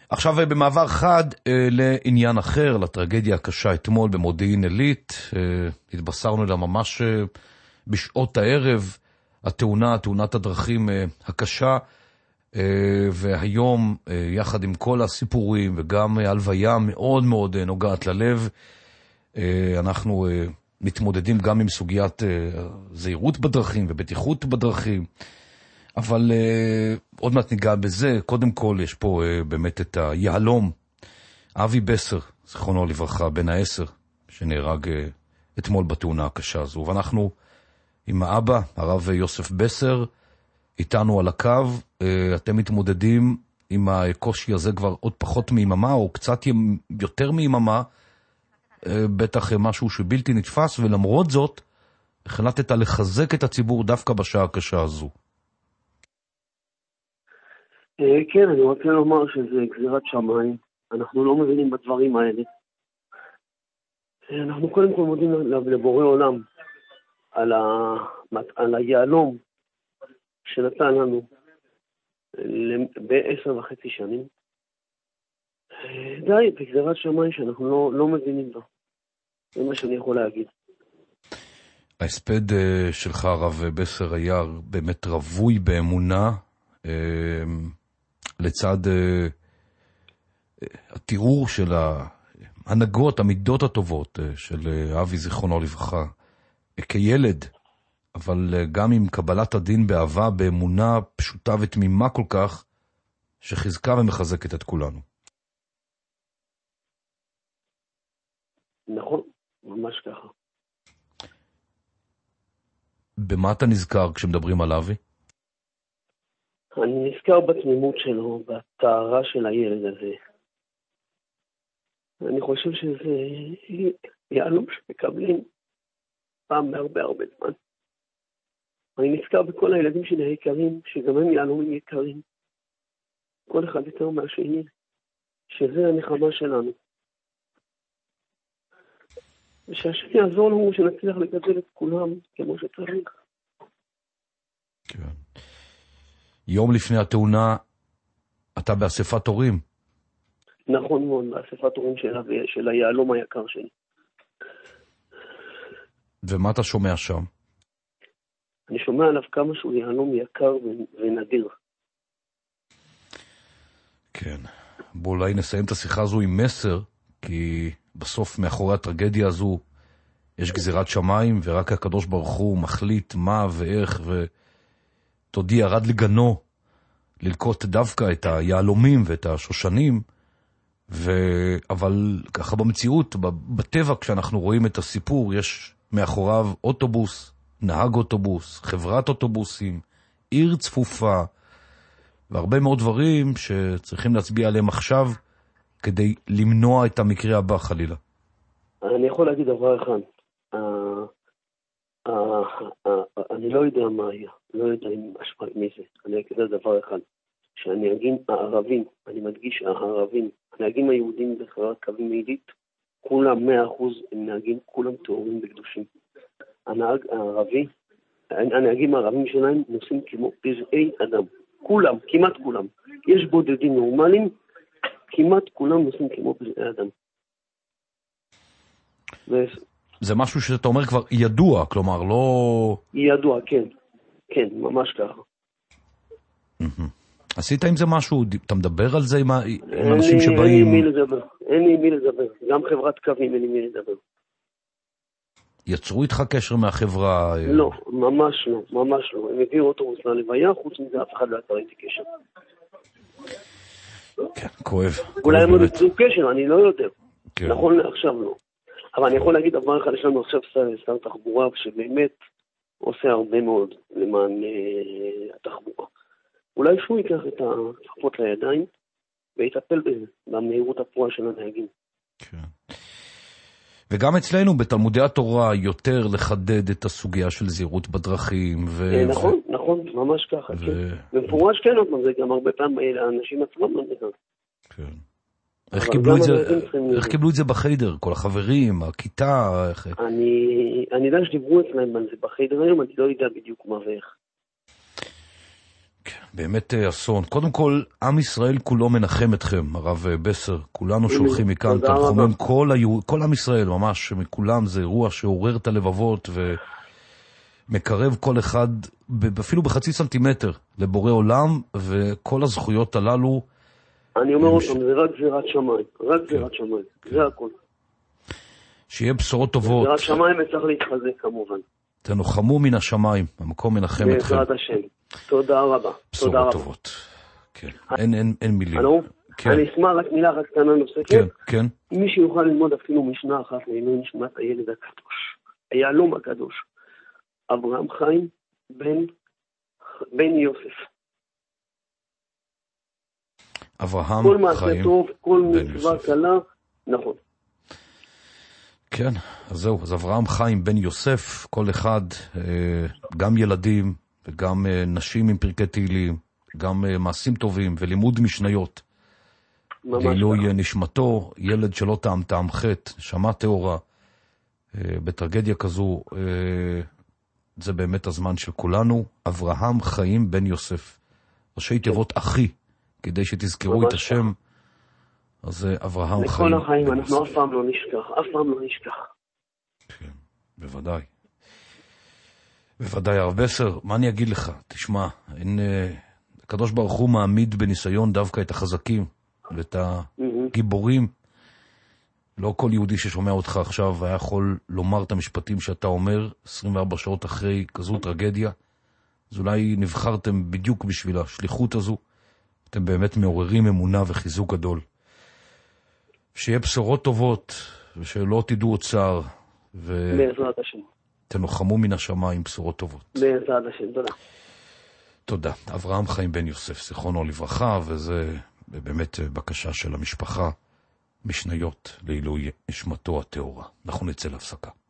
עכשיו במעבר חד לעניין אחר, לטרגדיה הקשה אתמול במודיעין עילית, התבשרנו לה ממש בשעות הערב, תאונת הדרכים הקשה, והיום יחד עם כל הסיפורים וגם הלוויה מאוד מאוד נוגעת ללב, אנחנו מתמודדים גם עם סוגיית זהירות בדרכים ובטיחות בדרכים, אבל עוד מעט ניגע בזה. קודם כל יש פה באמת את היהלום, אבי בסר, זכרונו לברכה, בן 10, שנהרג אתמול בתאונה הקשה הזו. ואנחנו עם האבא, הרב יוסף בסר, איתנו על הקו. אתם מתמודדים עם הקושי הזה כבר עוד פחות מיממה, או קצת יותר מיממה, בטח משהו שבלתי נתפס, ולמרות זאת, החלטת לחזק את הציבור דווקא בשעה הקשה הזו. כן, אני רוצה לומר שזה גזירת שמיים. אנחנו לא מבינים בדברים האלה. אנחנו קודם כל מודים לבורא עולם על היהלום שנתן לנו ב10.5 שנים. די, בגזירת שמיים שאנחנו לא מבינים בה. זה מה שאני יכול להגיד. ההספד שלך, הרב בסר, היה באמת רווי באמונה, לצד התיאור של ההנהגות, המידות הטובות של אבי זיכרונו לברכה, כילד, אבל גם עם קבלת הדין באהבה, באמונה פשוטה ותמימה כל כך, שחיזקה ומחזקת את כולנו. נכון, ממש ככה. במה אתה נזכר כשמדברים על אבי? אני נזכר בתמימות שלו, בתארה של הילד הזה. אני חושב שזה יהלום שמקבלים פעם בהרבה זמן. אני נזכר בכל הילדים שלי היקרים, שגם הם יהלומים יקרים. כל אחד יותר מהשני, שזה הנחמה שלנו. ושהשני יעזור לנו שנצליח לגדל את כולם כמו שצריך. כן. יום לפני התאונה, אתה באספת הורים. נכון מאוד, באספת הורים של היהלום היקר שלי. ומה אתה שומע שם? אני שומע עליו כמה שהוא יהלום יקר ונדיר. כן. בוא אולי נסיים את השיחה הזו עם מסר, כי בסוף מאחורי הטרגדיה הזו יש גזירת שמיים, ורק הקדוש ברוך הוא מחליט מה ואיך, ותודי ירד לגנו ללקוט דווקא את היהלומים ואת השושנים, אבל ככה במציאות, בטבע, כשאנחנו רואים את הסיפור, יש מאחוריו אוטובוס, נהג אוטובוס, חברת אוטובוסים, עיר צפופה, והרבה מאוד דברים שצריכים להצביע עליהם עכשיו, כדי למנוע את המקרה הבא חלילה. אני יכול להגיד דבר אחד. אני לא יודע מה היה, לא יודע אם אשמת מי זה. אני אגיד דבר אחד. שהנהגים הערבים, אני מדגיש הערבים, הנהגים היהודים בחברת קווים עילית, כולם 100% הם נהגים, כולם טהורים וקדושים. הנהגים הערבים שלהם נוסעים כמו פזעי אדם. כולם, כמעט כולם. יש בודדים נורמליים, כמעט כולם נוסעים כמו פזעי אדם. זה משהו שאתה אומר כבר ידוע, כלומר לא... ידוע, כן. כן, ממש ככה. עשית עם זה משהו? אתה מדבר על זה עם אנשים שבאים? אין לי מי לדבר. גם חברת קווים אין לי מי לדבר. יצרו איתך קשר מהחברה? לא, ממש לא, ממש לא. הם הביאו אוטובוס ללוויה, חוץ מזה אף אחד לא יצר איתי קשר. כן, כואב. אולי הם יצרו קשר, אני לא יודע. נכון לעכשיו לא. אבל אני יכול להגיד דבר אחד, יש לנו עכשיו שר תחבורה שבאמת עושה הרבה מאוד למען התחבורה. אולי שהוא ייקח את הכפות לידיים ויטפל בזה, במהירות הפרועה של הנהגים. כן. וגם אצלנו בתלמודי התורה יותר לחדד את הסוגיה של זהירות בדרכים. נכון, נכון, ממש ככה. במפורש כן, זה גם הרבה פעמים האנשים עצמם לא נדע. כן. איך קיבלו את זה בחיידר? כל החברים, הכיתה? אני יודע שדיברו אצלם על זה בחיידר היום, אני לא יודע בדיוק מה ואיך. באמת אסון. קודם כל, עם ישראל כולו מנחם אתכם, הרב בסר. כולנו שולחים מכאן תנחומים, כל עם ישראל, ממש, מכולם זה אירוע שעורר את הלבבות ומקרב כל אחד, אפילו בחצי סנטימטר, לבורא עולם, וכל הזכויות הללו. אני אומר אותם, זה רק גזירת שמיים, רק גזירת שמיים, זה הכל. שיהיה בשורות טובות. גזירת שמיים וצריך להתחזק כמובן. תנוחמו מן השמיים, המקום מנחם אתכם. בעזרת השם. תודה רבה. בשורות טובות. כן. אין מילים. אני אשמח רק מילה רק קטנה נוספת. כן, כן. אם מישהו יוכל ללמוד אפילו משנה אחת לעילוי נשמת הילד הקדוש, היהלום הקדוש, אברהם חיים בן יוסף. אברהם כל מעשה חיים טוב, כל מצווה קלה, נכון. כן, אז זהו, אז אברהם חיים בן יוסף, כל אחד, גם ילדים וגם נשים עם פרקי תהילים, גם מעשים טובים ולימוד משניות. גילוי נשמתו, ילד שלא טעם חטא, נשמה טהורה, בטרגדיה כזו, זה באמת הזמן של כולנו. אברהם חיים בן יוסף, ראשי תיבות אחי, כדי שתזכרו את השם. אז אברהם חיים. לכל החיים, אנחנו אף פעם לא נשכח, אף פעם לא נשכח. כן, בוודאי. בוודאי, הרב בסר, מה אני אגיד לך? תשמע, הקדוש ברוך הוא מעמיד בניסיון דווקא את החזקים ואת הגיבורים. לא כל יהודי ששומע אותך עכשיו היה יכול לומר את המשפטים שאתה אומר 24 שעות אחרי כזו טרגדיה. אז אולי נבחרתם בדיוק בשביל השליחות הזו. אתם באמת מעוררים אמונה וחיזוק גדול. שיהיה בשורות טובות, ושלא תדעו עוד צער. בעזרת השם. תנוחמו מן השמיים בשורות טובות. בעזרת השם, תודה. תודה. אברהם חיים בן יוסף, זיכרונו לברכה, וזה באמת בקשה של המשפחה, משניות לעילוי נשמתו הטהורה. אנחנו נצא להפסקה.